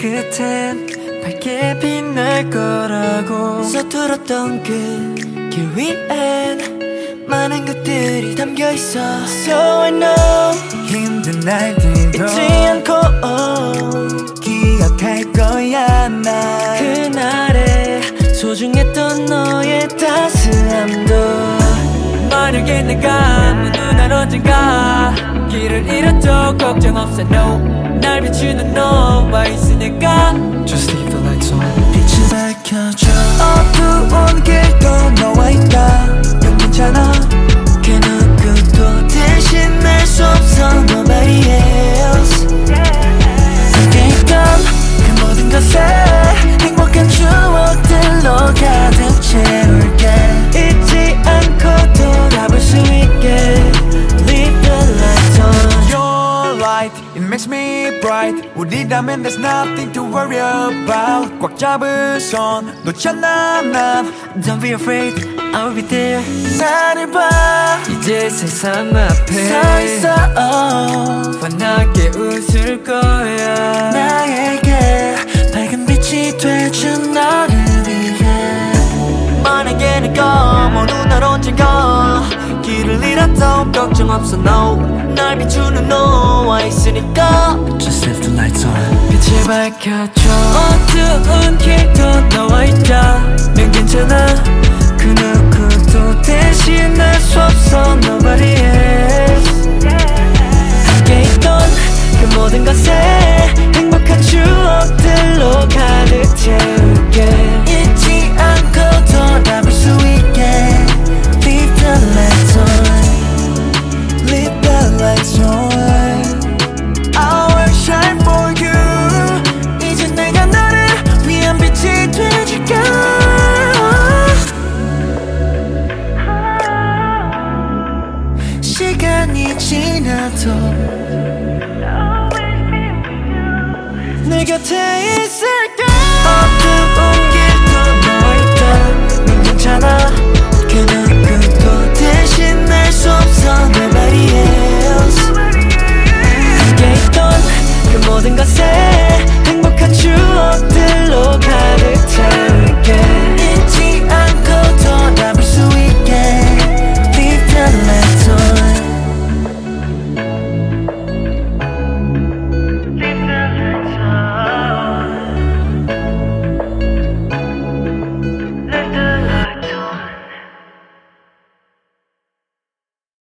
끝엔 밝게 빛날 거라고 서툴었던 그 길 위엔 많은 것들이 담겨있어. So I know 힘든 날들도 잊지 않고 기억할 거야. 나 그날의 소중했던 너의 따스함도. 만약에 내가 묻는 언젠가 길을 잃어도 걱정 없어 no. 날 비추는 너와 있으니까 Just leave the lights on. 빛을 밝혀줘. 어두운 길도 너와 있다. 넌 괜찮아. 그 누구도 대신할 수 없어. Nobody else. 함께 있던 그 모든 것에 행복한 추억들로 가득 채울게. 잊지 않고 돌아볼 수 있게. Leave the lights on. Your light, it makes me bright. 우리라면 there's nothing to worry about. 꽉 잡은 손 놓지 않아 난. Don't be afraid, I'll be there. 나를 봐 이제 세상 앞에 서 있어. 환하게 웃을 거야. 나에게 밝은 빛이 돼준 너를 위해. 만약에 내가 먼 날 언젠가 길을 잃어도 걱정 없어 no. 날 비추는 너와 있으니까 Just leave the lights on. 빛을 밝혀줘. 어두운 길